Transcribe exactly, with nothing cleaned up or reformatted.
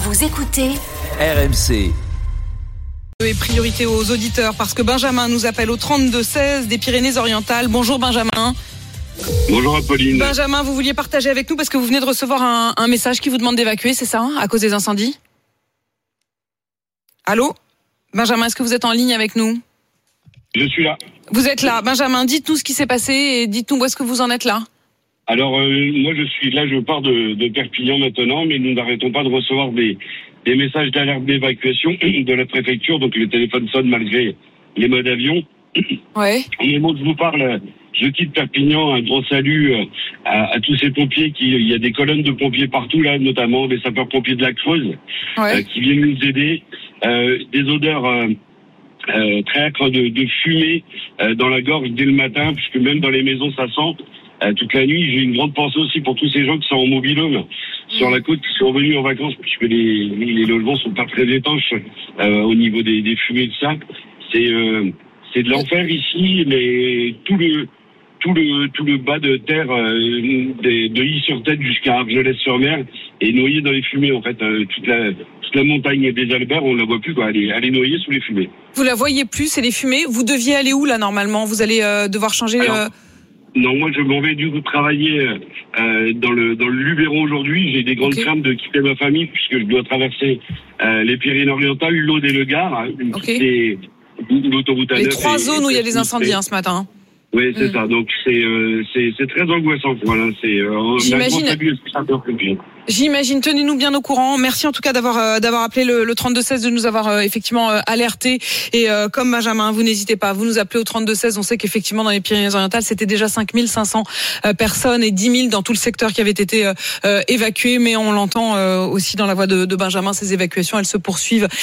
Vous écoutez R M C. Et priorité aux auditeurs parce que Benjamin nous appelle au trente-deux seize des Pyrénées-Orientales. Bonjour Benjamin. Bonjour Apolline. Benjamin, vous vouliez partager avec nous parce que vous venez de recevoir un, un message qui vous demande d'évacuer, c'est ça, hein, à cause des incendies? Allô Benjamin, est-ce que vous êtes en ligne avec nous? Je suis là. Vous êtes là. Benjamin, dites-nous ce qui s'est passé et dites-nous où est-ce que vous en êtes là. Alors, euh, moi je suis là, je pars de, de Perpignan maintenant, mais nous n'arrêtons pas de recevoir des, des messages d'alerte d'évacuation de la préfecture, donc le téléphone sonne malgré les modes avion. Ouais. Au moment où je vous parle, je quitte Perpignan, un grand salut à, à tous ces pompiers, qui, il y a des colonnes de pompiers partout là, notamment des sapeurs-pompiers de la Creuse, Ouais. euh, qui viennent nous aider. Euh, des odeurs euh, euh, très âcres de, de fumée euh, dans la gorge dès le matin, puisque même dans les maisons ça sent. Euh, toute la nuit, j'ai une grande pensée aussi pour tous ces gens qui sont en mobil-home sur la côte, qui sont revenus en vacances, puisque les, les logements sont pas très étanches euh, au niveau des, des fumées de ça. C'est euh, c'est de l'enfer ici, mais tout le tout le tout le bas de terre euh, de, de Illy-sur-Tête jusqu'à Argelès-sur-Mer est noyé dans les fumées. En fait, euh, toute la toute la montagne des Alberts, on la voit plus, quoi. Elle est, elle est noyée sous les fumées. Vous la voyez plus, c'est les fumées. Vous deviez aller où là normalement? Vous allez euh, devoir changer. Alors, euh... Non, moi je m'en vais du coup travailler euh, dans le dans le Luberon aujourd'hui. J'ai des grandes Okay. craintes de quitter ma famille puisque je dois traverser euh, les Pyrénées-Orientales, l'Aude et le Gard, Okay. c'est l'autoroute A neuf. Les trois et- zones où il y a et- des incendies hein, ce matin. Oui, c'est Mm. ça. Donc c'est euh, c'est c'est très angoissant. Voilà, c'est. Euh, J'imagine. Ça peut compliqué. J'imagine, tenez-nous bien au courant. Merci en tout cas d'avoir euh, d'avoir appelé le, le trente-deux seize, de nous avoir euh, effectivement euh, alerté. Et euh, comme Benjamin, vous n'hésitez pas, vous nous appelez au trente-deux seize. On sait qu'effectivement dans les Pyrénées-Orientales, c'était déjà cinq mille cinq cents euh, personnes et dix mille dans tout le secteur qui avaient été euh, euh, évacués. Mais on l'entend euh, aussi dans la voix de, de Benjamin, ces évacuations, elles se poursuivent